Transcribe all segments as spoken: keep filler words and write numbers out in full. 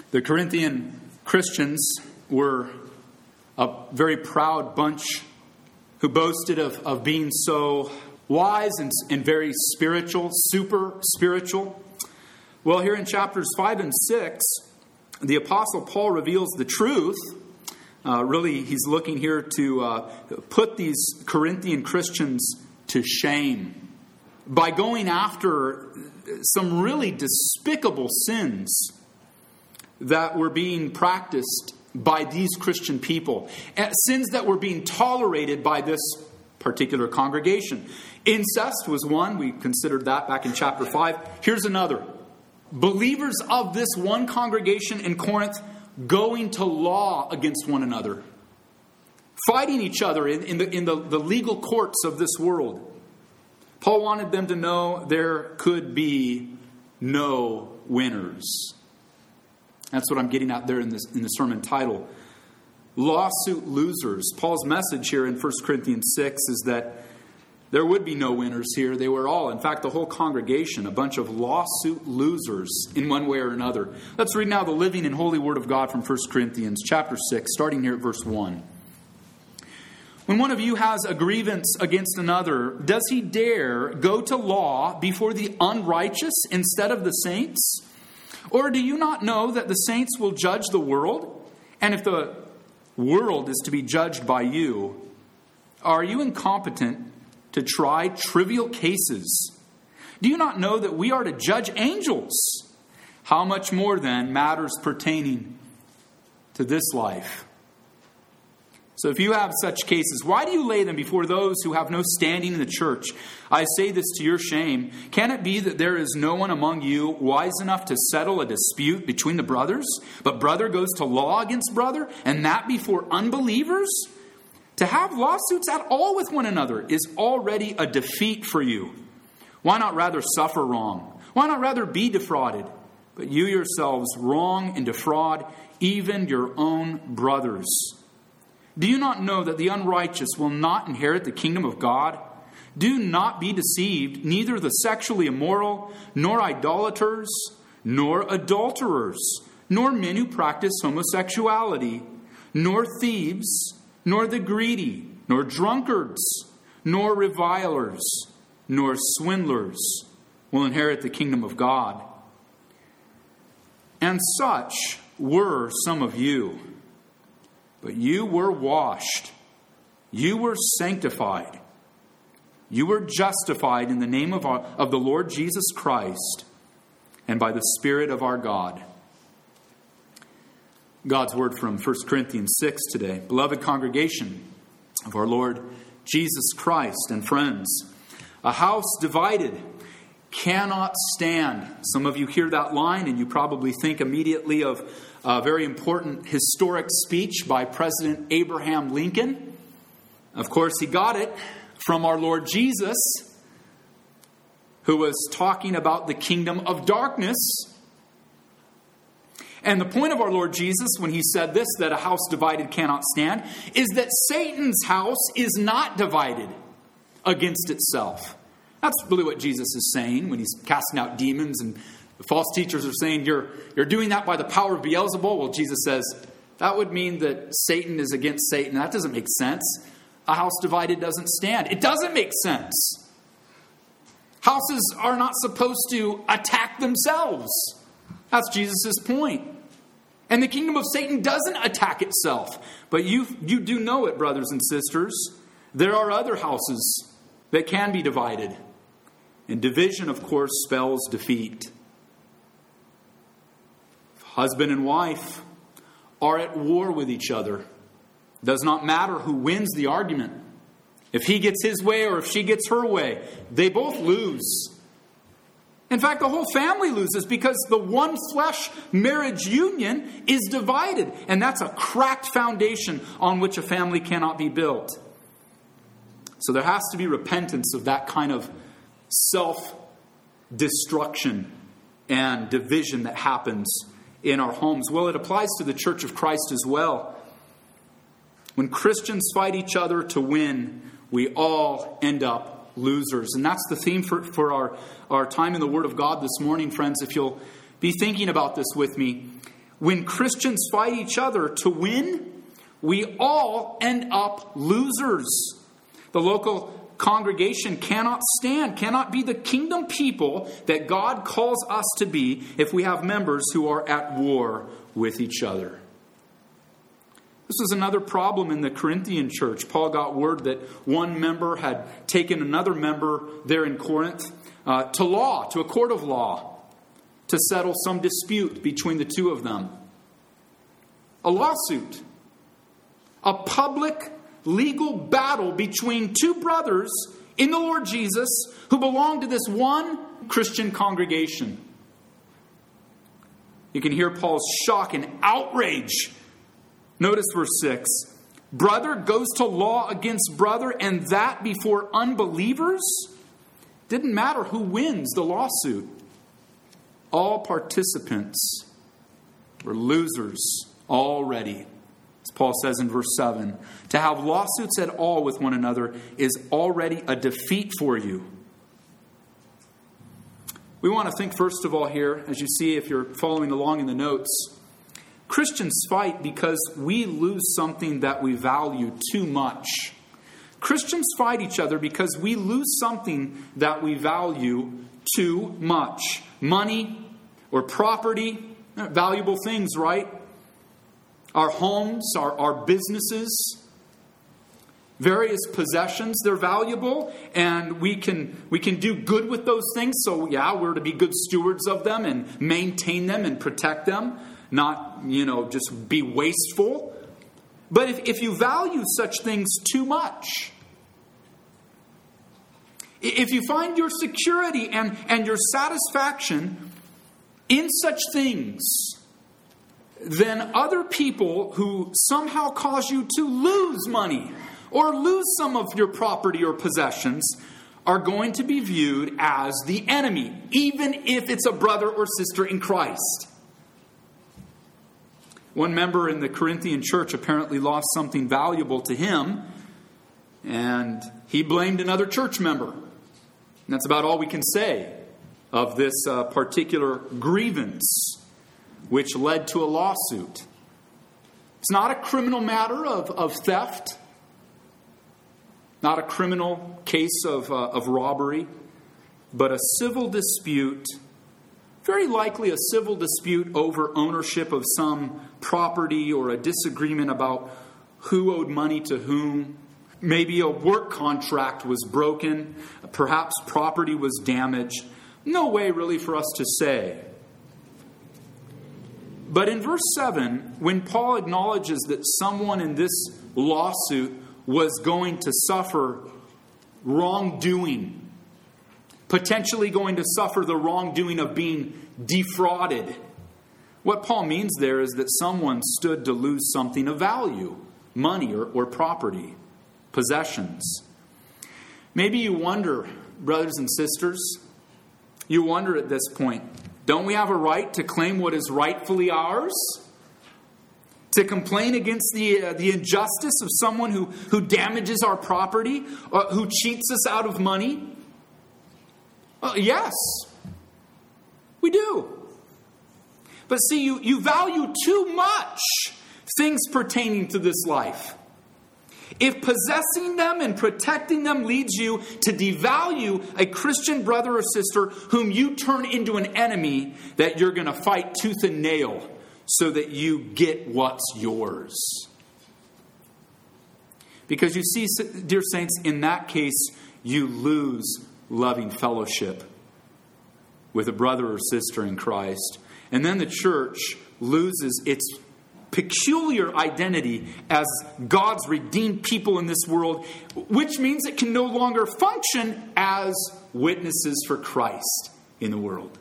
The Corinthian Christians were a very proud bunch who boasted of, of being so wise and, and very spiritual, super spiritual. Well, here in chapters five and six, the Apostle Paul reveals the truth. Uh, really, he's looking here to uh, put these Corinthian Christians to shame by going after some really despicable sins that were being practiced by these Christian people. Sins that were being tolerated by this particular congregation. Incest was one. We considered that back in chapter five. Here's another. Believers of this one congregation in Corinth going to law against one another. Fighting each other in, in, the, in the, the legal courts of this world. Paul wanted them to know there could be no winners. That's what I'm getting at there in, this, in the sermon title. Lawsuit losers. Paul's message here in First Corinthians six is that there would be no winners here. They were all, in fact, the whole congregation, a bunch of lawsuit losers in one way or another. Let's read now the living and holy word of God from First Corinthians chapter six, starting here at verse one. When one of you has a grievance against another, does he dare go to law before the unrighteous instead of the saints? Or do you not know that the saints will judge the world? And if the world is to be judged by you, are you incompetent to try trivial cases? Do you not know that we are to judge angels? How much more then matters pertaining to this life? So if you have such cases, why do you lay them before those who have no standing in the church? I say this to your shame. Can it be that there is no one among you wise enough to settle a dispute between the brothers, but brother goes to law against brother, and that before unbelievers? To have lawsuits at all with one another is already a defeat for you. Why not rather suffer wrong? Why not rather be defrauded? But you yourselves wrong and defraud even your own brothers. Do you not know that the unrighteous will not inherit the kingdom of God? Do not be deceived, neither the sexually immoral, nor idolaters, nor adulterers, nor men who practice homosexuality, nor thieves, nor the greedy, nor drunkards, nor revilers, nor swindlers will inherit the kingdom of God. And such were some of you. But you were washed, you were sanctified, you were justified in the name of, our, of the Lord Jesus Christ and by the Spirit of our God. God's word from First Corinthians six today. Beloved congregation of our Lord Jesus Christ and friends, a house divided cannot stand. Some of you hear that line and you probably think immediately of a very important historic speech by President Abraham Lincoln. Of course, he got it from our Lord Jesus, who was talking about the kingdom of darkness. And the point of our Lord Jesus, when he said this, that a house divided cannot stand, is that Satan's house is not divided against itself. That's really what Jesus is saying when he's casting out demons, and the false teachers are saying you're, you're doing that by the power of Beelzebul. Well, Jesus says that would mean that Satan is against Satan. That doesn't make sense. A house divided doesn't stand. It doesn't make sense. Houses are not supposed to attack themselves. That's Jesus' point. And the kingdom of Satan doesn't attack itself. But you, you do know it, brothers and sisters. There are other houses that can be divided. And division, of course, spells defeat. If husband and wife are at war with each other, it does not matter who wins the argument. If he gets his way or if she gets her way, they both lose. In fact, the whole family loses because the one flesh marriage union is divided. And that's a cracked foundation on which a family cannot be built. So there has to be repentance of that kind of self-destruction and division that happens in our homes. Well, it applies to the Church of Christ as well. When Christians fight each other to win, we all end up losers. And that's the theme for, for our, our time in the Word of God this morning, friends. If you'll be thinking about this with me, when Christians fight each other to win, we all end up losers. The local congregation cannot stand, cannot be the kingdom people that God calls us to be if we have members who are at war with each other. This was another problem in the Corinthian church. Paul got word that one member had taken another member there in Corinth uh, to law, to a court of law, to settle some dispute between the two of them. A lawsuit. A public legal battle between two brothers in the Lord Jesus who belong to this one Christian congregation. You can hear Paul's shock and outrage. Notice verse six. Brother goes to law against brother, and that before unbelievers? Didn't matter who wins the lawsuit. All participants were losers already. As Paul says in verse seven, to have lawsuits at all with one another is already a defeat for you. We want to think first of all here, as you see if you're following along in the notes, Christians fight because we lose something that we value too much. Christians fight each other because we lose something that we value too much. Money or property, valuable things, right? Our homes, our, our businesses, various possessions, they're valuable, and we can we can do good with those things. So yeah, we're to be good stewards of them and maintain them and protect them, not, you know, just be wasteful. But if, if you value such things too much, if you find your security and, and your satisfaction in such things, then other people who somehow cause you to lose money or lose some of your property or possessions are going to be viewed as the enemy, even if it's a brother or sister in Christ. One member in the Corinthian church apparently lost something valuable to him, and he blamed another church member. And that's about all we can say of this uh, particular grievance, which led to a lawsuit. It's not a criminal matter of, of theft, not a criminal case of, uh, of robbery, but a civil dispute, very likely a civil dispute over ownership of some property or a disagreement about who owed money to whom. Maybe a work contract was broken, perhaps property was damaged. No way really for us to say. But in verse seven, when Paul acknowledges that someone in this lawsuit was going to suffer wrongdoing, potentially going to suffer the wrongdoing of being defrauded, what Paul means there is that someone stood to lose something of value, money or, or property, possessions. Maybe you wonder, brothers and sisters, you wonder at this point, don't we have a right to claim what is rightfully ours? To complain against the uh, the injustice of someone who, who damages our property, or who cheats us out of money? Uh, yes, we do. But see, you, you value too much things pertaining to this life. If possessing them and protecting them leads you to devalue a Christian brother or sister whom you turn into an enemy that you're going to fight tooth and nail so that you get what's yours. Because you see, dear saints, in that case, you lose loving fellowship with a brother or sister in Christ. And then the church loses its peculiar identity as God's redeemed people in this world, which means it can no longer function as witnesses for Christ in the world.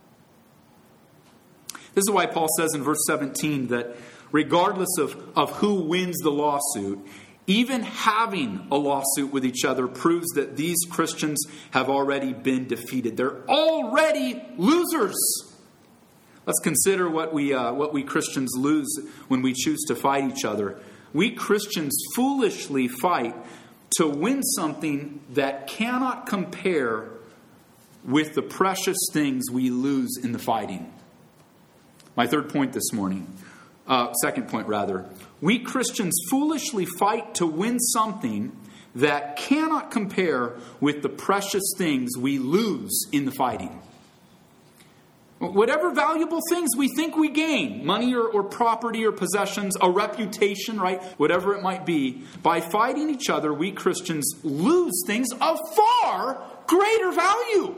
This is why Paul says in verse seventeen that regardless of, of who wins the lawsuit, even having a lawsuit with each other proves that these Christians have already been defeated. They're already losers. Let's consider what we uh, what we Christians lose when we choose to fight each other. We Christians foolishly fight to win something that cannot compare with the precious things we lose in the fighting. My third point this morning, uh, second point rather, we Christians foolishly fight to win something that cannot compare with the precious things we lose in the fighting. Whatever valuable things we think we gain, money or, or property or possessions, a reputation, right? Whatever it might be, by fighting each other, we Christians lose things of far greater value.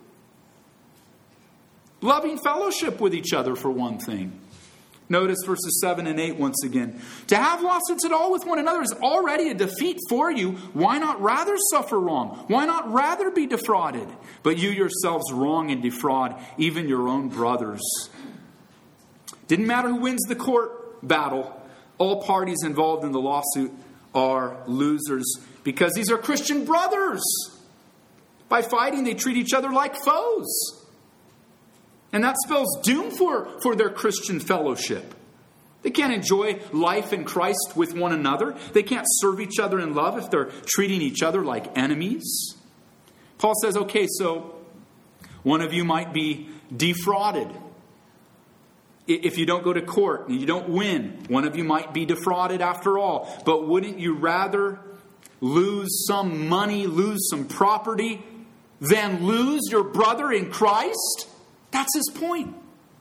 Loving fellowship with each other, for one thing. Notice verses seven and eight once again. To have lawsuits at all with one another is already a defeat for you. Why not rather suffer wrong? Why not rather be defrauded? But you yourselves wrong and defraud even your own brothers. Didn't matter who wins the court battle. All parties involved in the lawsuit are losers because these are Christian brothers. By fighting, they treat each other like foes. And that spells doom for, for their Christian fellowship. They can't enjoy life in Christ with one another. They can't serve each other in love if they're treating each other like enemies. Paul says, okay, so one of you might be defrauded. If you don't go to court and you don't win, one of you might be defrauded after all. But wouldn't you rather lose some money, lose some property, than lose your brother in Christ? That's his point.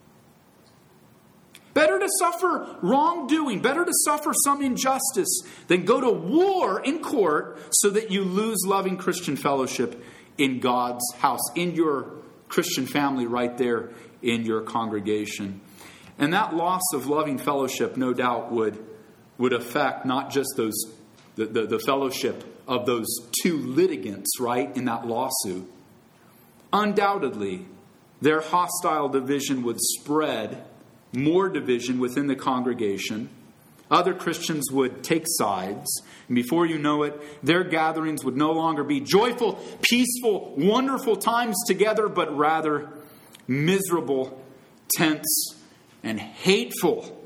Better to suffer wrongdoing, better to suffer some injustice than go to war in court so that you lose loving Christian fellowship in God's house, in your Christian family right there in your congregation. And that loss of loving fellowship, no doubt, would, would affect not just those the, the, the fellowship of those two litigants, right, in that lawsuit. Undoubtedly, their hostile division would spread, more division within the congregation. Other Christians would take sides. And before you know it, their gatherings would no longer be joyful, peaceful, wonderful times together, but rather miserable, tense, and hateful.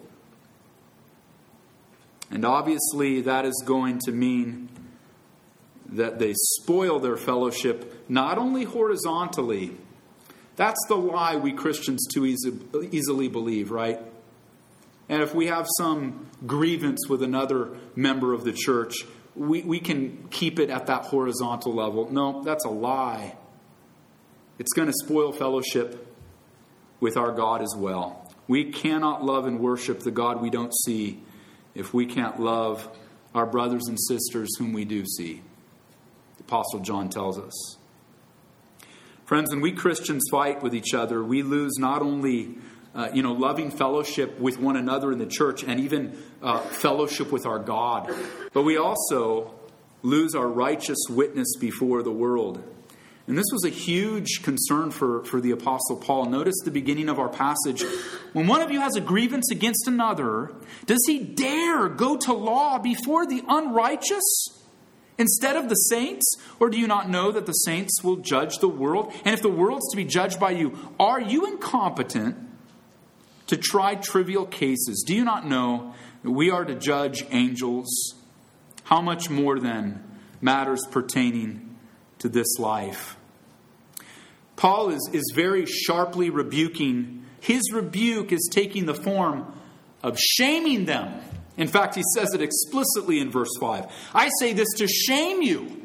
And obviously that is going to mean that they spoil their fellowship not only horizontally. That's the lie we Christians too easy, easily believe, right? And if we have some grievance with another member of the church, we, we can keep it at that horizontal level. No, that's a lie. It's going to spoil fellowship with our God as well. We cannot love and worship the God we don't see if we can't love our brothers and sisters whom we do see. The Apostle John tells us. Friends, when we Christians fight with each other, we lose not only uh, you know, loving fellowship with one another in the church and even uh, fellowship with our God, but we also lose our righteous witness before the world. And this was a huge concern for, for the Apostle Paul. Notice the beginning of our passage. When one of you has a grievance against another, does he dare go to law before the unrighteous instead of the saints? Or do you not know that the saints will judge the world? And if the world's to be judged by you, are you incompetent to try trivial cases? Do you not know that we are to judge angels? How much more then matters pertaining to this life? Paul is, is very sharply rebuking. His rebuke is taking the form of shaming them. In fact, he says it explicitly in verse five. I say this to shame you.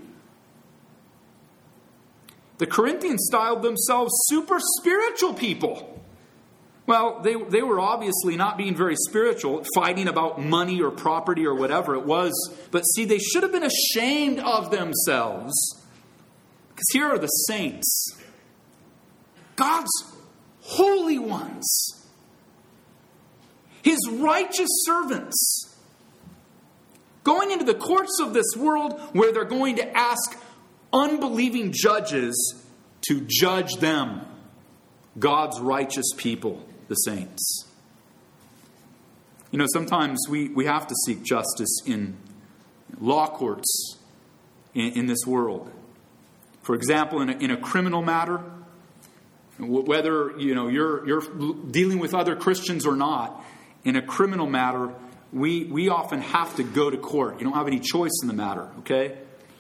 The Corinthians styled themselves super spiritual people. Well, they, they were obviously not being very spiritual, fighting about money or property or whatever it was. But see, they should have been ashamed of themselves. Because here are the saints. God's holy ones. His righteous servants. Going into the courts of this world where they're going to ask unbelieving judges to judge them. God's righteous people, the saints. You know, sometimes we, we have to seek justice in law courts in, in this world. For example, in a, in a criminal matter, whether you know you're you're dealing with other Christians or not, in a criminal matter, we we often have to go to court. You don't have any choice in the matter, okay?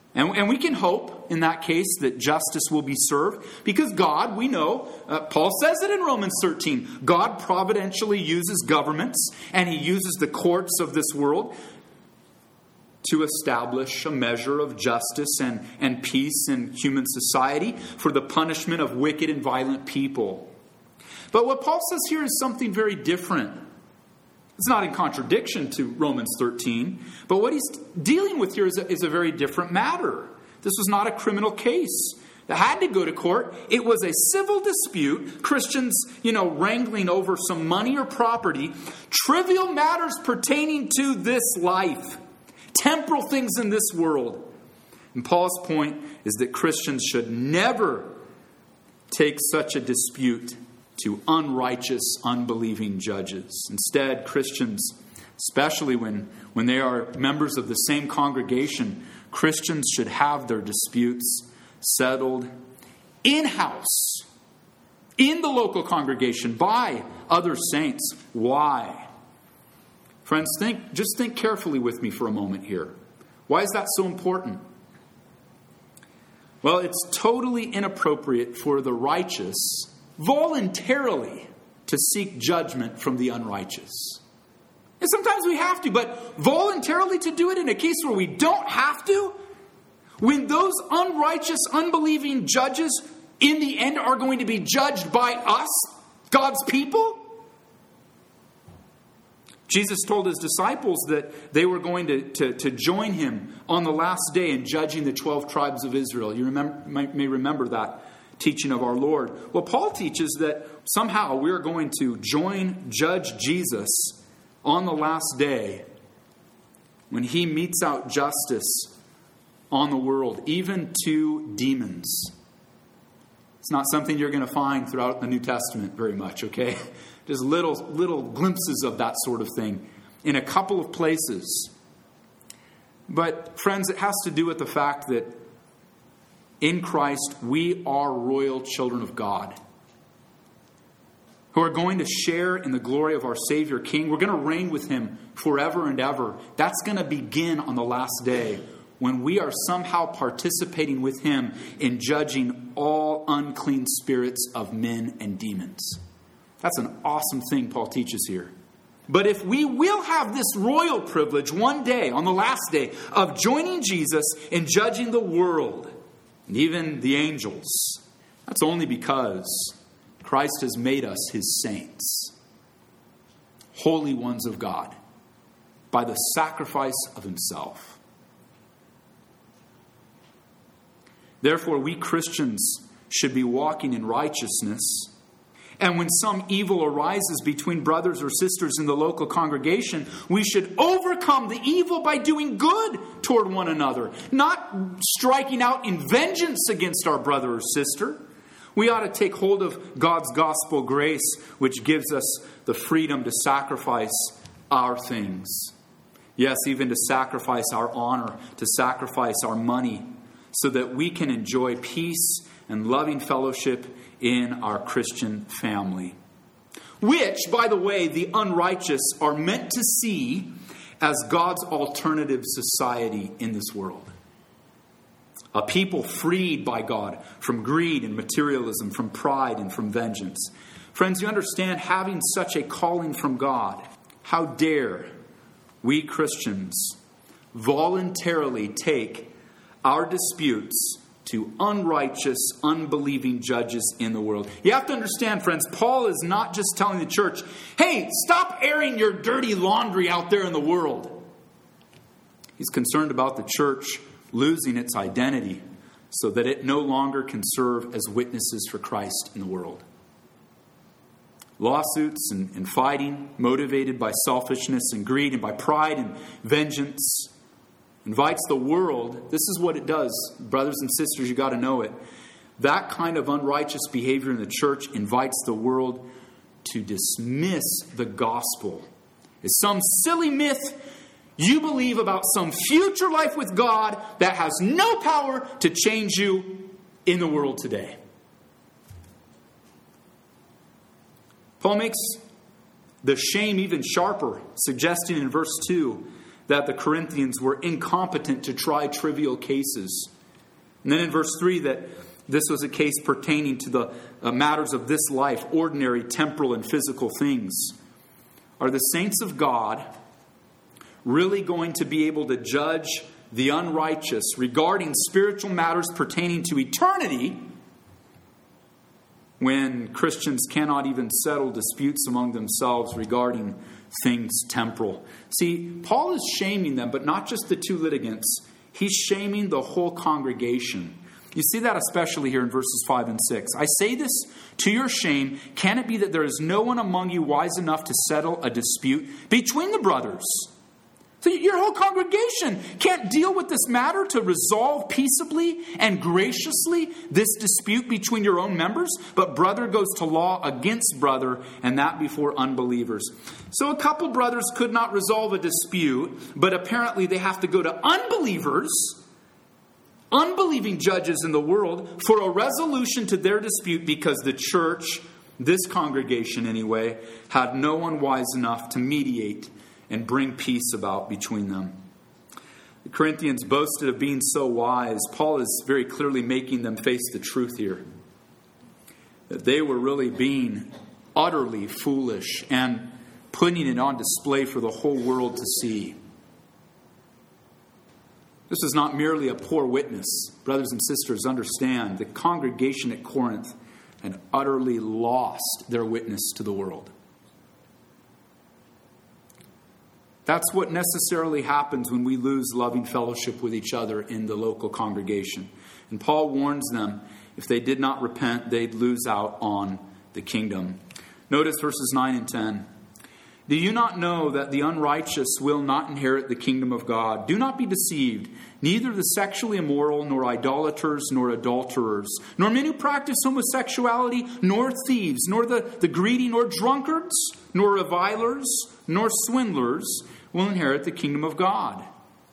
And, and we can hope in that case that justice will be served because God, we know, uh, Paul says it in Romans thirteen, God providentially uses governments and he uses the courts of this world to establish a measure of justice and, and peace in human society for the punishment of wicked and violent people. But what Paul says here is something very different. It's not in contradiction to Romans thirteen, but what he's dealing with here is a, is a very different matter. This was not a criminal case that had to go to court. It was a civil dispute, Christians, you know, wrangling over some money or property, trivial matters pertaining to this life, temporal things in this world. And Paul's point is that Christians should never take such a dispute to unrighteous, unbelieving judges. Instead, Christians, especially when, when they are members of the same congregation, Christians should have their disputes settled in-house, in the local congregation, by other saints. Why? Friends, think, just think carefully with me for a moment here. Why is that so important? Well, it's totally inappropriate for the righteous voluntarily to seek judgment from the unrighteous. And sometimes we have to, but voluntarily to do it in a case where we don't have to, when those unrighteous, unbelieving judges in the end are going to be judged by us, God's people. Jesus told his disciples that they were going to, to, to join him on the last day in judging the twelve tribes of Israel. You remember, may remember that teaching of our Lord. Well, Paul teaches that somehow we're going to join Judge Jesus on the last day when he metes out justice on the world, even to demons. It's not something you're going to find throughout the New Testament very much, okay? Just little, little glimpses of that sort of thing in a couple of places. But, friends, it has to do with the fact that in Christ, we are royal children of God who are going to share in the glory of our Savior King. We're going to reign with him forever and ever. That's going to begin on the last day when we are somehow participating with him in judging all unclean spirits of men and demons. That's an awesome thing Paul teaches here. But if we will have this royal privilege one day, on the last day, of joining Jesus in judging the world, and even the angels, that's only because Christ has made us his saints, holy ones of God, by the sacrifice of himself. Therefore, we Christians should be walking in righteousness. And when some evil arises between brothers or sisters in the local congregation, we should overcome the evil by doing good toward one another, not striking out in vengeance against our brother or sister. We ought to take hold of God's gospel grace, which gives us the freedom to sacrifice our things. Yes, even to sacrifice our honor, to sacrifice our money, so that we can enjoy peace and loving fellowship in our Christian family. Which, by the way, the unrighteous are meant to see as God's alternative society in this world. A people freed by God from greed and materialism, from pride and from vengeance. Friends, you understand, having such a calling from God, how dare we Christians voluntarily take our disputes to unrighteous, unbelieving judges in the world. You have to understand, friends, Paul is not just telling the church, hey, stop airing your dirty laundry out there in the world. He's concerned about the church losing its identity so that it no longer can serve as witnesses for Christ in the world. Lawsuits and, and fighting, motivated by selfishness and greed and by pride and vengeance, invites the world. This is what it does, brothers and sisters, you got to know it. That kind of unrighteous behavior in the church invites the world to dismiss the gospel as some silly myth you believe about some future life with God that has no power to change you in the world today. Paul makes the shame even sharper, suggesting in verse two that the Corinthians were incompetent to try trivial cases. And then in verse three, that this was a case pertaining to the uh, matters of this life, ordinary temporal and physical things. Are the saints of God really going to be able to judge the unrighteous regarding spiritual matters pertaining to eternity when Christians cannot even settle disputes among themselves regarding things temporal? See, Paul is shaming them, but not just the two litigants. He's shaming the whole congregation. You see that especially here in verses five and six. I say this to your shame. Can it be that there is no one among you wise enough to settle a dispute between the brothers? So your whole congregation can't deal with this matter to resolve peaceably and graciously this dispute between your own members, but brother goes to law against brother, and that before unbelievers. So a couple brothers could not resolve a dispute, but apparently they have to go to unbelievers, unbelieving judges in the world, for a resolution to their dispute, because the church, this congregation anyway, had no one wise enough to mediate and bring peace about between them. The Corinthians boasted of being so wise. Paul is very clearly making them face the truth here, that they were really being utterly foolish and putting it on display for the whole world to see. This is not merely a poor witness. Brothers and sisters, understand, the congregation at Corinth had utterly lost their witness to the world. That's what necessarily happens when we lose loving fellowship with each other in the local congregation. And Paul warns them, if they did not repent, they'd lose out on the kingdom. Notice verses nine and ten. Do you not know that the unrighteous will not inherit the kingdom of God? Do not be deceived. Neither the sexually immoral, nor idolaters, nor adulterers, nor men who practice homosexuality, nor thieves, nor the, the greedy, nor drunkards, nor revilers, nor swindlers will inherit the kingdom of God.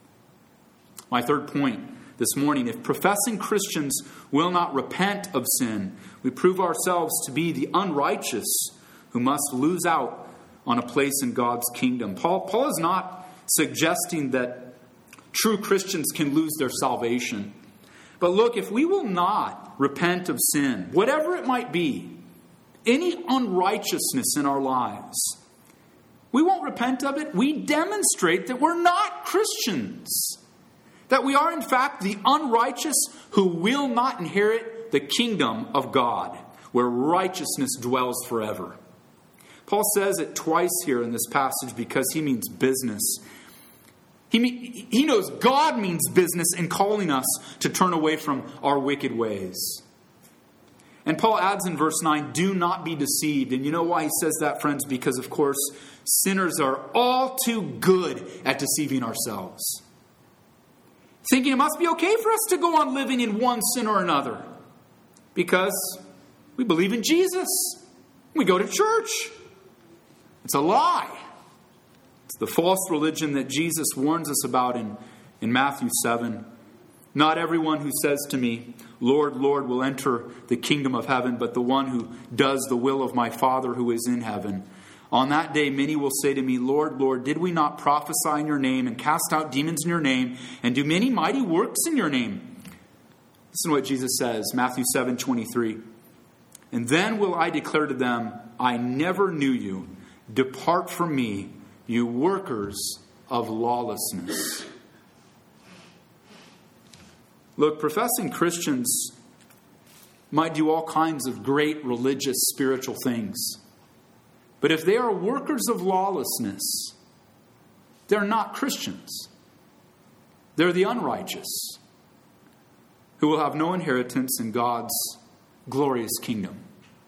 My third point this morning, if professing Christians will not repent of sin, we prove ourselves to be the unrighteous who must lose out on a place in God's kingdom. Paul, Paul is not suggesting that true Christians can lose their salvation. But look, if we will not repent of sin, whatever it might be, any unrighteousness in our lives, we won't repent of it. We demonstrate that we're not Christians. That we are, in fact, the unrighteous who will not inherit the kingdom of God, where righteousness dwells forever. Paul says it twice here in this passage because he means business. He, mean, he knows God means business in calling us to turn away from our wicked ways. And Paul adds in verse nine, do not be deceived. And you know why he says that, friends? Because, of course, sinners are all too good at deceiving ourselves. Thinking it must be okay for us to go on living in one sin or another. Because we believe in Jesus. We go to church. It's a lie. It's the false religion that Jesus warns us about in, in Matthew seven. Not everyone who says to me, Lord, Lord, will enter the kingdom of heaven, but the one who does the will of my Father who is in heaven. On that day, many will say to me, Lord, Lord, did we not prophesy in your name and cast out demons in your name and do many mighty works in your name? Listen to what Jesus says, Matthew seven twenty-three. And then will I declare to them, I never knew you. Depart from me, you workers of lawlessness. Look, professing Christians might do all kinds of great religious, spiritual things. But if they are workers of lawlessness, they're not Christians. They're the unrighteous who will have no inheritance in God's glorious kingdom.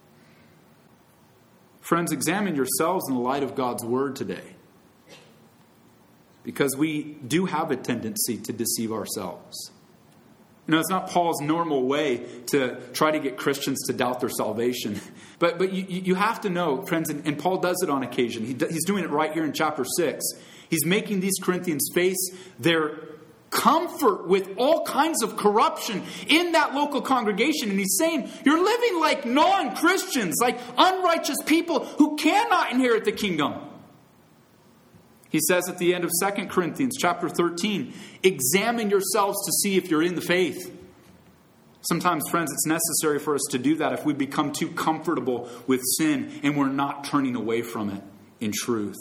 Friends, examine yourselves in the light of God's word today. Because we do have a tendency to deceive ourselves. You know, it's not Paul's normal way to try to get Christians to doubt their salvation. But but you, you have to know, friends, and, and Paul does it on occasion. He, he's doing it right here in chapter six. He's making these Corinthians face their comfort with all kinds of corruption in that local congregation. And he's saying, you're living like non-Christians, like unrighteous people who cannot inherit the kingdom. He says at the end of Second Corinthians chapter thirteen, examine yourselves to see if you're in the faith. Sometimes, friends, it's necessary for us to do that if we become too comfortable with sin and we're not turning away from it in truth.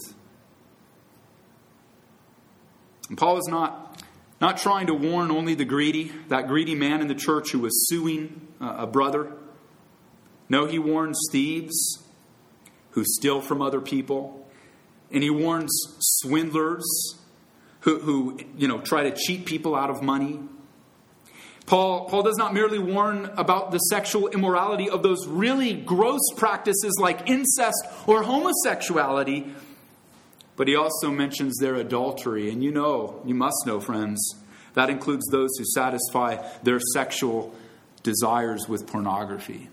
And Paul is not, not trying to warn only the greedy, that greedy man in the church who was suing a brother. No, he warns thieves who steal from other people. And he warns swindlers who, who you know, try to cheat people out of money. Paul, Paul does not merely warn about the sexual immorality of those really gross practices like incest or homosexuality, but he also mentions their adultery. And you know, you must know, friends, that includes those who satisfy their sexual desires with pornography.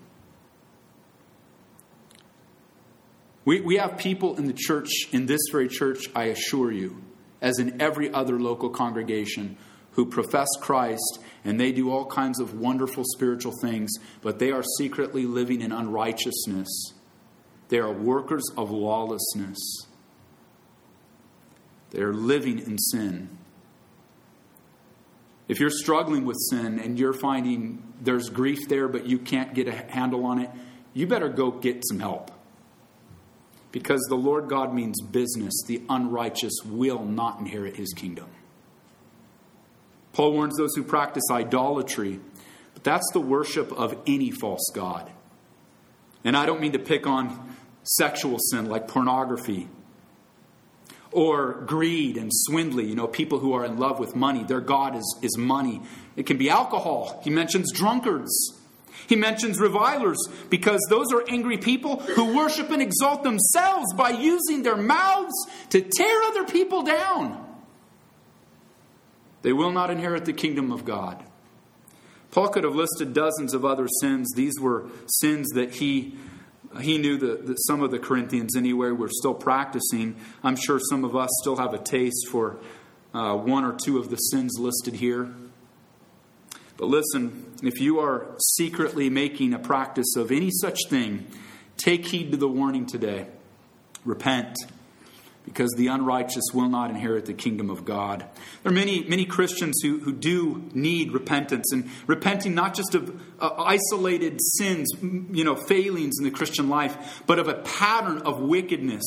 We, we have people in the church, in this very church, I assure you, as in every other local congregation, who profess Christ, and they do all kinds of wonderful spiritual things, but they are secretly living in unrighteousness. They are workers of lawlessness. They are living in sin. If you're struggling with sin and you're finding there's grief there, but you can't get a handle on it, you better go get some help. Because the Lord God means business. The unrighteous will not inherit his kingdom. Paul warns those who practice idolatry, but that's the worship of any false god. And I don't mean to pick on sexual sin like pornography or greed and swindling. You know, people who are in love with money, their god is, is money. It can be alcohol. He mentions drunkards. He mentions revilers because those are angry people who worship and exalt themselves by using their mouths to tear other people down. They will not inherit the kingdom of God. Paul could have listed dozens of other sins. These were sins that he he knew that, that some of the Corinthians anyway were still practicing. I'm sure some of us still have a taste for uh, one or two of the sins listed here. But listen, if you are secretly making a practice of any such thing, take heed to the warning today. Repent. Because the unrighteous will not inherit the kingdom of God. There are many, many Christians who, who do need repentance. And repenting not just of uh, isolated sins, you know, failings in the Christian life, but of a pattern of wickedness.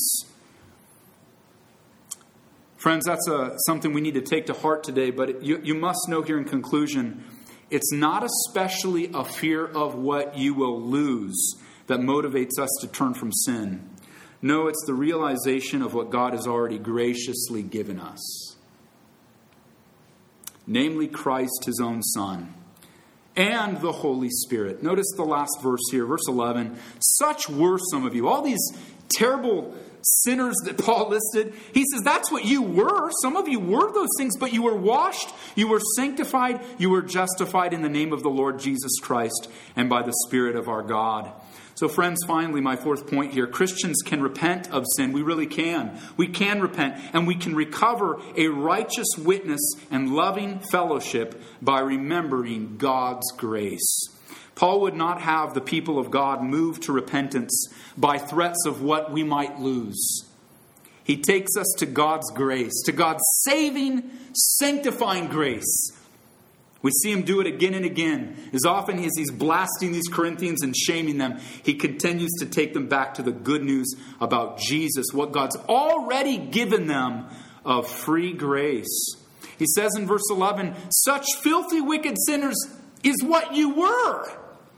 Friends, that's a, something we need to take to heart today. But you, you must know here in conclusion, it's not especially a fear of what you will lose that motivates us to turn from sin. No, it's the realization of what God has already graciously given us. Namely, Christ, his own Son, and the Holy Spirit. Notice the last verse here, verse eleven. Such were some of you. All these terrible sinners that Paul listed. He says, that's what you were. Some of you were those things, but you were washed, you were sanctified, you were justified in the name of the Lord Jesus Christ and by the Spirit of our God. So friends, finally, my fourth point here. Christians can repent of sin. We really can. We can repent, and we can recover a righteous witness and loving fellowship by remembering God's grace. Paul would not have the people of God move to repentance by threats of what we might lose. He takes us to God's grace, to God's saving, sanctifying grace. We see him do it again and again. As often as he's blasting these Corinthians and shaming them, he continues to take them back to the good news about Jesus, what God's already given them of free grace. He says in verse eleven, such filthy wicked sinners is what you were.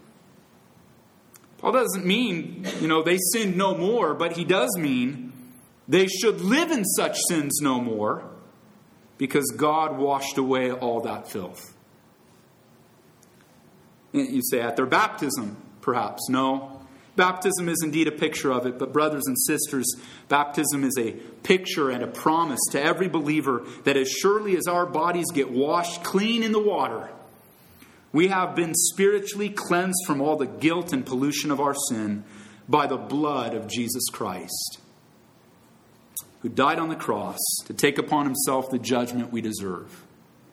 Paul doesn't mean, you know, they sinned no more, but he does mean they should live in such sins no more because God washed away all that filth. You say at their baptism, perhaps. No. Baptism is indeed a picture of it, but brothers and sisters, baptism is a picture and a promise to every believer that as surely as our bodies get washed clean in the water, we have been spiritually cleansed from all the guilt and pollution of our sin by the blood of Jesus Christ, who died on the cross to take upon himself the judgment we deserve.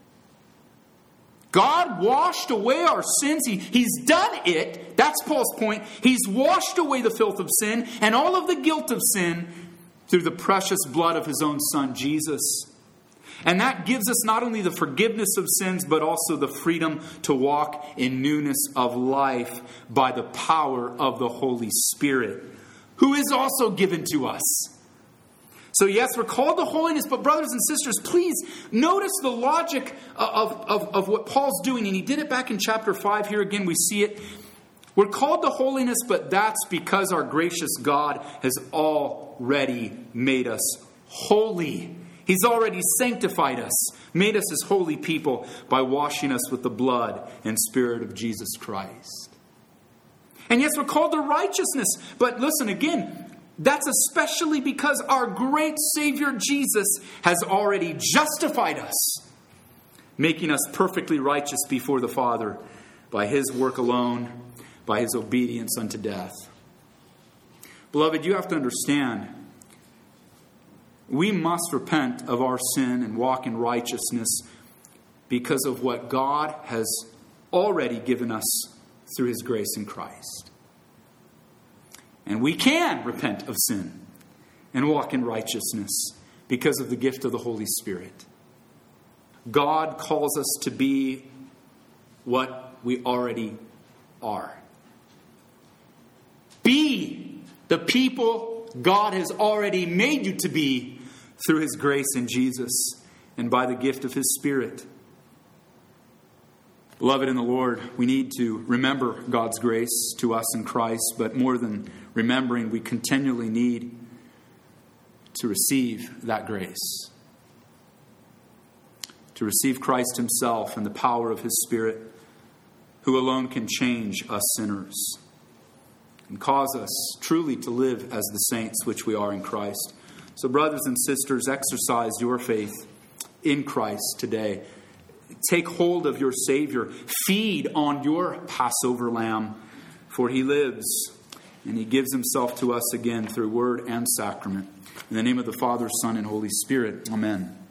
God washed away our sins. He, he's done it. That's Paul's point. He's washed away the filth of sin and all of the guilt of sin. through the precious blood of his own Son, Jesus. And that gives us not only the forgiveness of sins, but also the freedom to walk in newness of life by the power of the Holy Spirit, who is also given to us. So yes, we're called to holiness, but brothers and sisters, please notice the logic of, of, of what Paul's doing. And he did it back in chapter five. Here again, we see it. We're called to holiness, but that's because our gracious God has already made us holy. He's already sanctified us, made us as holy people by washing us with the blood and Spirit of Jesus Christ. And yes, we're called to righteousness. But listen, again, that's especially because our great Savior Jesus has already justified us, making us perfectly righteous before the Father by his work alone, by his obedience unto death. Beloved, you have to understand, we must repent of our sin and walk in righteousness because of what God has already given us through his grace in Christ. And we can repent of sin and walk in righteousness because of the gift of the Holy Spirit. God calls us to be what we already are. Be the people God has already made you to be through his grace in Jesus and by the gift of his Spirit. Beloved in the Lord, we need to remember God's grace to us in Christ, but more than remembering, we continually need to receive that grace. To receive Christ himself and the power of his Spirit, who alone can change us sinners and cause us truly to live as the saints which we are in Christ. So brothers and sisters, exercise your faith in Christ today. Take hold of your Savior. Feed on your Passover lamb, for he lives, and he gives himself to us again through word and sacrament. In the name of the Father, Son, and Holy Spirit. Amen.